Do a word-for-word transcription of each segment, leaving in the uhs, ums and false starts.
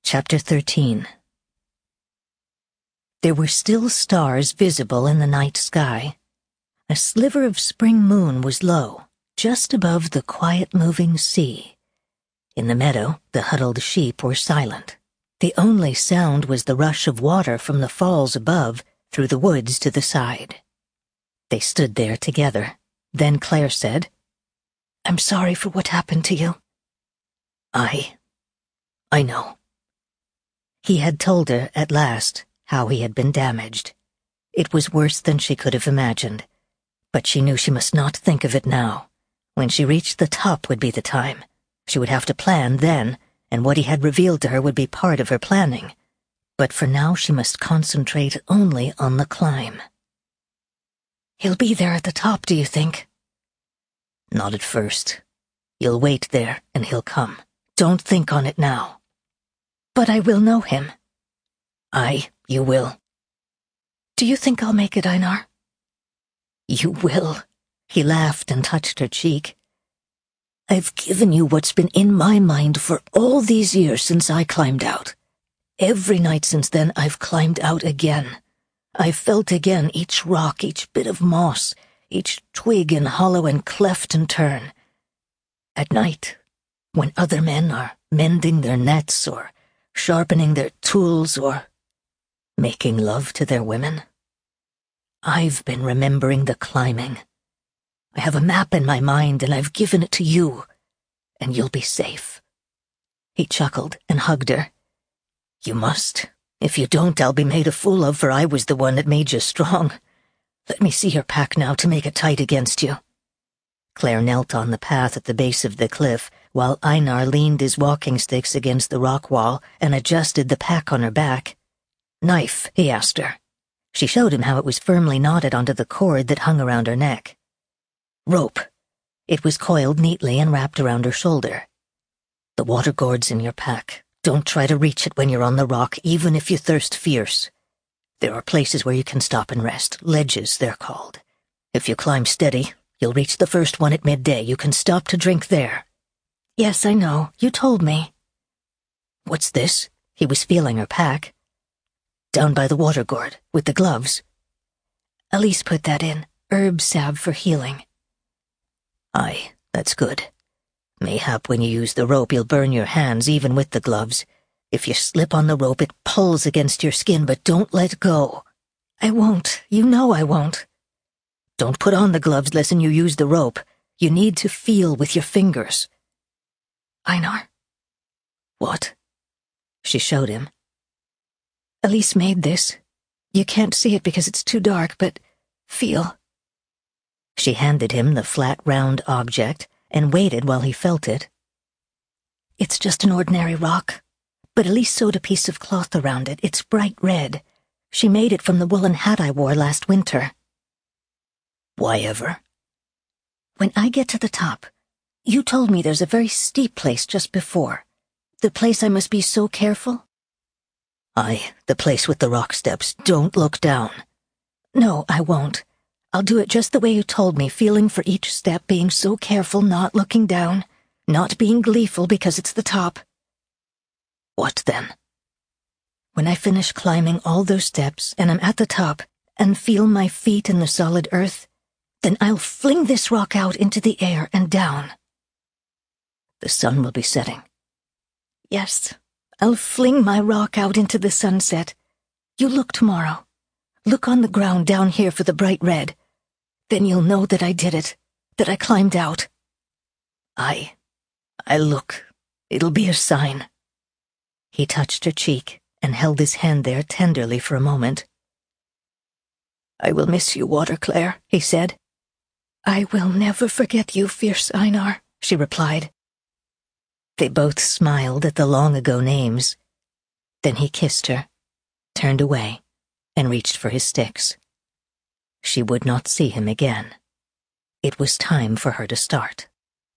Chapter thirteen. There were still stars visible in the night sky. A sliver of spring moon was low, just above the quiet-moving sea. In the meadow, the huddled sheep were silent. The only sound was the rush of water from the falls above through the woods to the side. They stood there together. Then Claire said, "I'm sorry for what happened to you." I... I know. He had told her, at last, how he had been damaged. It was worse than she could have imagined. But she knew she must not think of it now. When she reached the top would be the time. She would have to plan then, and what he had revealed to her would be part of her planning. But for now she must concentrate only on the climb. "He'll be there at the top, do you think?" "Not at first. You'll wait there, and he'll come. Don't think on it now." "But I will know him." "Aye, you will." "Do you think I'll make it, Einar?" "You will." He laughed and touched her cheek. "I've given you what's been in my mind for all these years since I climbed out. Every night since then I've climbed out again. I've felt again each rock, each bit of moss, each twig and hollow and cleft and turn. At night, when other men are mending their nets or sharpening their tools or making love to their women, I've been remembering the climbing. I have a map in my mind and I've given it to you, and you'll be safe." He chuckled and hugged her. "You must. If you don't, I'll be made a fool of, for I was the one that made you strong. Let me see your pack now to make it tight against you." Claire knelt on the path at the base of the cliff, while Einar leaned his walking sticks against the rock wall and adjusted the pack on her back. "Knife?" he asked her. She showed him how it was firmly knotted onto the cord that hung around her neck. "Rope." It was coiled neatly and wrapped around her shoulder. "The water gourd's in your pack. Don't try to reach it when you're on the rock, even if you thirst fierce. There are places where you can stop and rest, ledges they're called. If you climb steady, you'll reach the first one at midday. You can stop to drink there." "Yes, I know. You told me." "What's this?" He was feeling her pack. "Down by the water gourd, with the gloves." "Elise put that in. Herb salve for healing." "Aye, that's good. Mayhap when you use the rope you'll burn your hands even with the gloves. If you slip on the rope it pulls against your skin, but don't let go." "I won't. You know I won't." "Don't put on the gloves lest you use the rope. You need to feel with your fingers." "Einar." "What?" She showed him. "Elise made this. You can't see it because it's too dark, but feel." She handed him the flat, round object and waited while he felt it. "It's just an ordinary rock, but Elise sewed a piece of cloth around it. It's bright red. She made it from the woolen hat I wore last winter." "Why ever?" "When I get to the top, you told me there's a very steep place just before. The place I must be so careful?" "Aye, the place with the rock steps. Don't look down." "No, I won't. I'll do it just the way you told me, feeling for each step, being so careful, not looking down, not being gleeful because it's the top." "What then?" "When I finish climbing all those steps and I'm at the top and feel my feet in the solid earth, then I'll fling this rock out into the air and down." "The sun will be setting." "Yes, I'll fling my rock out into the sunset. You look tomorrow. Look on the ground down here for the bright red. Then you'll know that I did it, that I climbed out." "Aye, I'll look. It'll be a sign." He touched her cheek and held his hand there tenderly for a moment. "I will miss you, Water Claire," he said. "I will never forget you, fierce Einar," she replied. They both smiled at the long-ago names. Then he kissed her, turned away, and reached for his sticks. She would not see him again. It was time for her to start.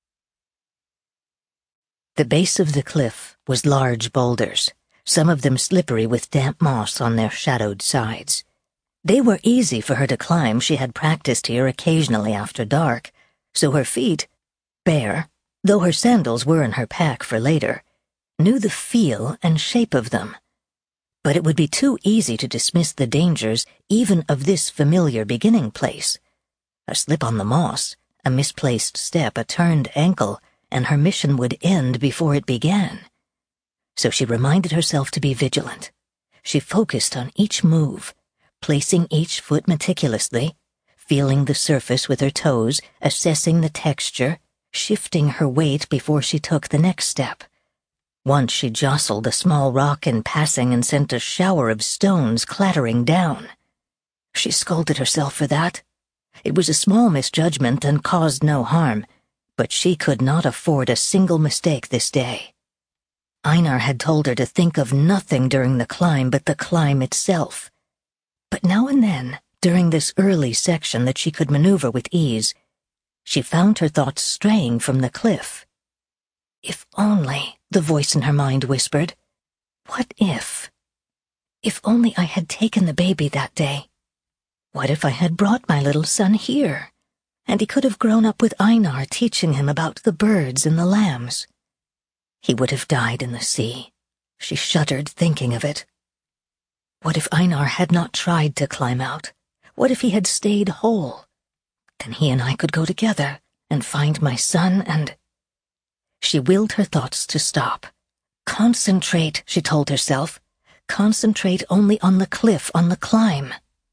The base of the cliff was large boulders, some of them slippery with damp moss on their shadowed sides. They were easy for her to climb. She had practiced here occasionally after dark, so her feet, bare, though her sandals were in her pack for later, knew the feel and shape of them. But it would be too easy to dismiss the dangers even of this familiar beginning place. A slip on the moss, a misplaced step, a turned ankle, and her mission would end before it began. So she reminded herself to be vigilant. She focused on each move, placing each foot meticulously, feeling the surface with her toes, assessing the texture, shifting her weight before she took the next step. Once she jostled a small rock in passing and sent a shower of stones clattering down. She scolded herself for that. It was a small misjudgment and caused no harm, but she could not afford a single mistake this day. Einar had told her to think of nothing during the climb but the climb itself. But now and then, during this early section that she could maneuver with ease, she found her thoughts straying from the cliff. If only, the voice in her mind whispered. What if? If only I had taken the baby that day. What if I had brought my little son here, and he could have grown up with Einar teaching him about the birds and the lambs? He would have died in the sea. She shuddered thinking of it. What if Einar had not tried to climb out? What if he had stayed whole? Then he and I could go together and find my son and... She willed her thoughts to stop. Concentrate, she told herself. Concentrate only on the cliff, on the climb.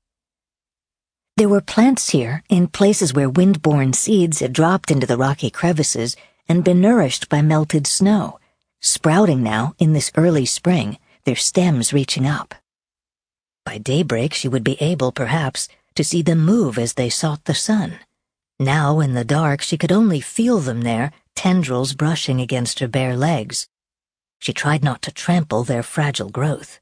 There were plants here, in places where wind-borne seeds had dropped into the rocky crevices and been nourished by melted snow, sprouting now in this early spring, their stems reaching up. By daybreak she would be able, perhaps, to see them move as they sought the sun. Now, in the dark, she could only feel them there, tendrils brushing against her bare legs. She tried not to trample their fragile growth.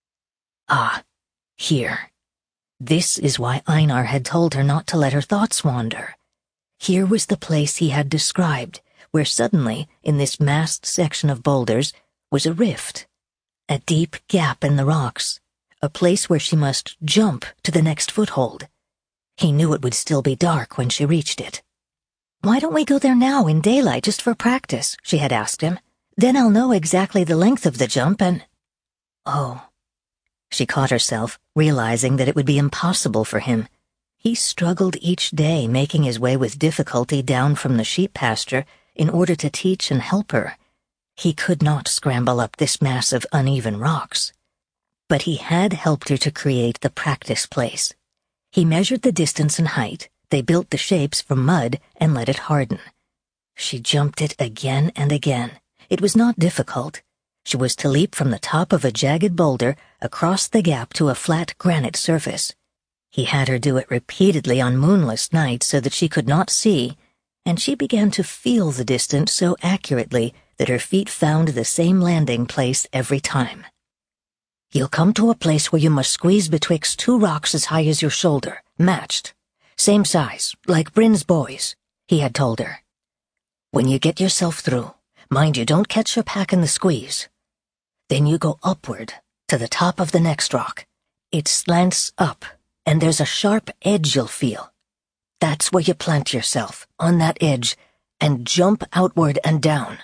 Ah, here. This is why Einar had told her not to let her thoughts wander. Here was the place he had described, where suddenly, in this massed section of boulders, was a rift, a deep gap in the rocks, a place where she must jump to the next foothold. He knew it would still be dark when she reached it. Why don't we go there now in daylight just for practice, she had asked him. Then I'll know exactly the length of the jump and... Oh. She caught herself, realizing that it would be impossible for him. He struggled each day, making his way with difficulty down from the sheep pasture in order to teach and help her. He could not scramble up this mass of uneven rocks. But he had helped her to create the practice place. He measured the distance and height. They built the shapes from mud and let it harden. She jumped it again and again. It was not difficult. She was to leap from the top of a jagged boulder across the gap to a flat granite surface. He had her do it repeatedly on moonless nights so that she could not see, and she began to feel the distance so accurately that her feet found the same landing place every time. You'll come to a place where you must squeeze betwixt two rocks as high as your shoulder, matched. Same size, like Bryn's boys, he had told her. When you get yourself through, mind you don't catch your pack in the squeeze. Then you go upward, to the top of the next rock. It slants up, and there's a sharp edge you'll feel. That's where you plant yourself, on that edge, and jump outward and down.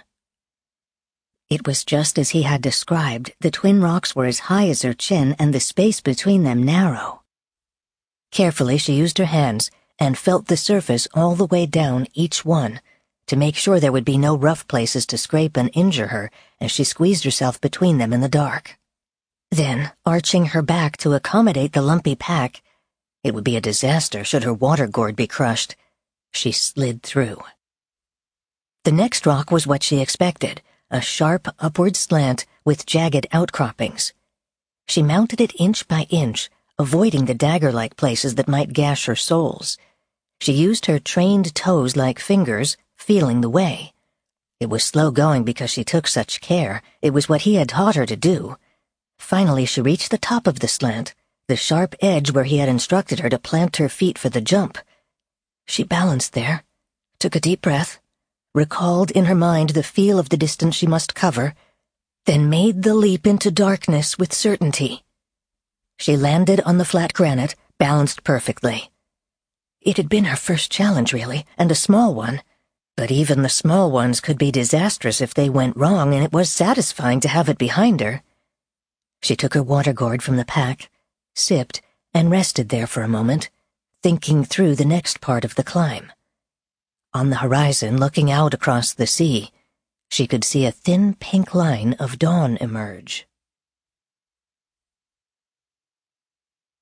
It was just as he had described. The twin rocks were as high as her chin and the space between them narrow. Carefully she used her hands and felt the surface all the way down each one to make sure there would be no rough places to scrape and injure her as she squeezed herself between them in the dark. Then, arching her back to accommodate the lumpy pack, it would be a disaster should her water gourd be crushed, she slid through. The next rock was what she expected, a sharp upward slant with jagged outcroppings. She mounted it inch by inch, avoiding the dagger-like places that might gash her soles. She used her trained toes like fingers, feeling the way. It was slow going because she took such care. It was what he had taught her to do. Finally she reached the top of the slant, the sharp edge where he had instructed her to plant her feet for the jump. She balanced there, took a deep breath, recalled in her mind the feel of the distance she must cover, then made the leap into darkness with certainty. She landed on the flat granite, balanced perfectly. It had been her first challenge, really, and a small one, But even the small ones could be disastrous if they went wrong, and it was satisfying to have it behind her. She took her water gourd from the pack, sipped, and rested there for a moment, thinking through the next part of the climb. On the horizon, looking out across the sea, she could see a thin pink line of dawn emerge.